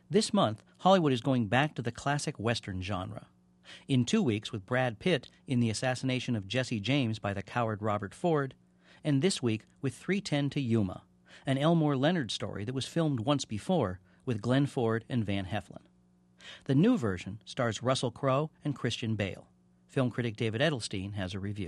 This month, Hollywood is going back to the classic Western genre. In 2 weeks, with Brad Pitt in The Assassination of Jesse James by the coward Robert Ford, and this week with 3:10 to Yuma, an Elmore Leonard story that was filmed once before with Glenn Ford and Van Heflin. The new version stars Russell Crowe and Christian Bale. Film critic David Edelstein has a review.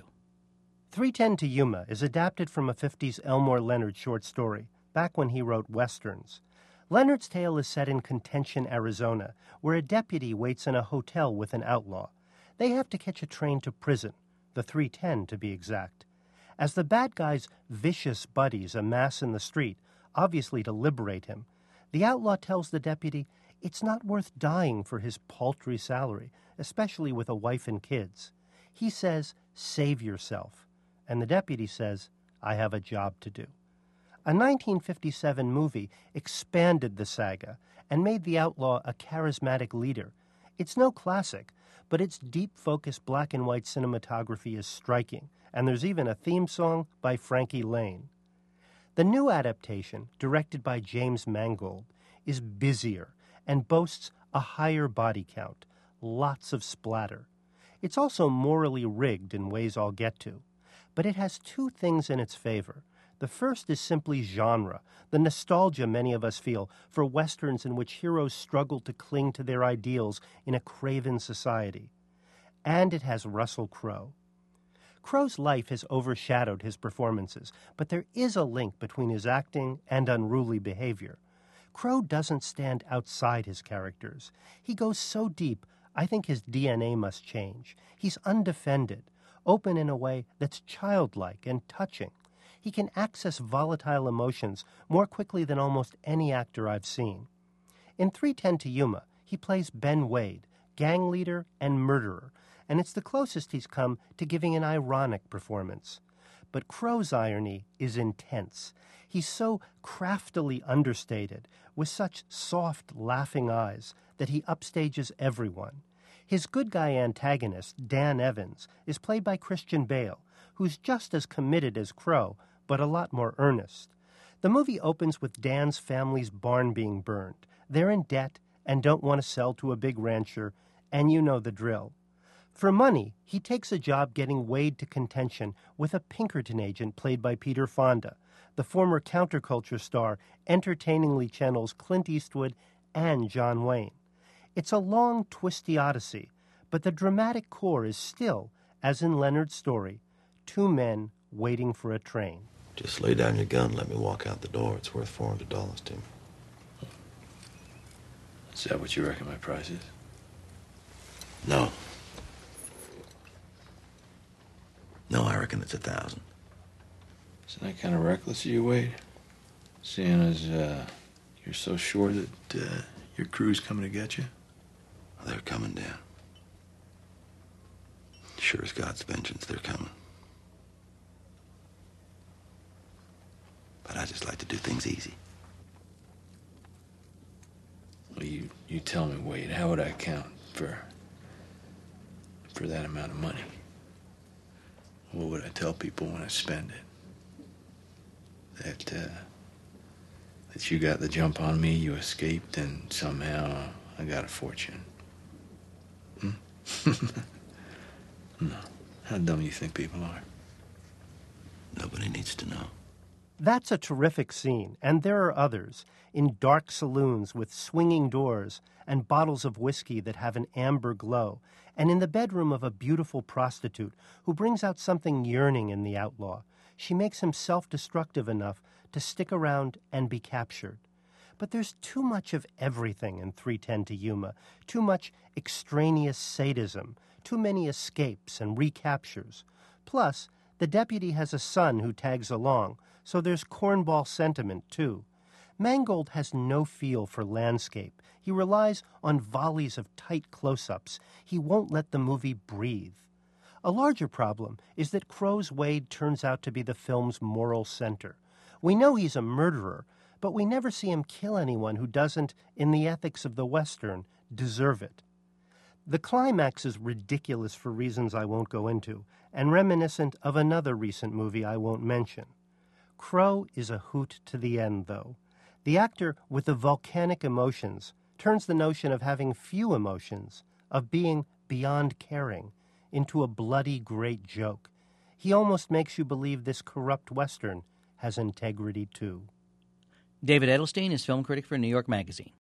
3:10 to Yuma is adapted from a 50s Elmore Leonard short story, back when he wrote westerns. Leonard's tale is set in Contention, Arizona, where a deputy waits in a hotel with an outlaw. They have to catch a train to prison, the 3:10 to be exact. As the bad guy's vicious buddies amass in the street, obviously to liberate him, the outlaw tells the deputy it's not worth dying for his paltry salary, especially with a wife and kids. He says, "Save yourself." And the deputy says, "I have a job to do." A 1957 movie expanded the saga and made the outlaw a charismatic leader. It's no classic, but its deep-focused black-and-white cinematography is striking, and there's even a theme song by Frankie Lane. The new adaptation, directed by James Mangold, is busier and boasts a higher body count, lots of splatter. It's also morally rigged in ways I'll get to. But it has two things in its favor. The first is simply genre, the nostalgia many of us feel for westerns in which heroes struggle to cling to their ideals in a craven society. And it has Russell Crowe. Crowe's life has overshadowed his performances, but there is a link between his acting and unruly behavior. Crowe doesn't stand outside his characters. He goes so deep, I think his DNA must change. He's undefended, open in a way that's childlike and touching. He can access volatile emotions more quickly than almost any actor I've seen. In 3:10 to Yuma, he plays Ben Wade, gang leader and murderer, and it's the closest he's come to giving an ironic performance. But Crowe's irony is intense. He's so craftily understated, with such soft, laughing eyes, that he upstages everyone. His good guy antagonist, Dan Evans, is played by Christian Bale, who's just as committed as Crowe, but a lot more earnest. The movie opens with Dan's family's barn being burned. They're in debt and don't want to sell to a big rancher, and you know the drill. For money, he takes a job getting Wade to Contention with a Pinkerton agent played by Peter Fonda. The former counterculture star entertainingly channels Clint Eastwood and John Wayne. It's a long, twisty odyssey, but the dramatic core is still, as in Leonard's story, two men waiting for a train. Just lay down your gun and let me walk out the door. It's worth $400 to me. Is that what you reckon my price is? No. No, I reckon it's 1,000. Isn't that kind of reckless of you, Wade? Seeing as you're so sure that your crew's coming to get you? They're coming down. Sure as God's vengeance, they're coming. But I just like to do things easy. Well, you tell me, Wade, how would I count for that amount of money? What would I tell people when I spend it? That you got the jump on me, you escaped, and somehow I got a fortune. No. How dumb you think people are? Nobody needs to know. That's a terrific scene, and there are others, in dark saloons with swinging doors and bottles of whiskey that have an amber glow, and in the bedroom of a beautiful prostitute who brings out something yearning in the outlaw. She makes him self-destructive enough to stick around and be captured. But there's too much of everything in 3:10 to Yuma, too much extraneous sadism, too many escapes and recaptures. Plus, the deputy has a son who tags along, so there's cornball sentiment, too. Mangold has no feel for landscape. He relies on volleys of tight close-ups. He won't let the movie breathe. A larger problem is that Crowe's Wade turns out to be the film's moral center. We know he's a murderer, but we never see him kill anyone who doesn't, in the ethics of the Western, deserve it. The climax is ridiculous for reasons I won't go into, and reminiscent of another recent movie I won't mention. Crowe is a hoot to the end, though. The actor with the volcanic emotions turns the notion of having few emotions, of being beyond caring, into a bloody great joke. He almost makes you believe this corrupt Western has integrity too. David Edelstein is film critic for New York Magazine.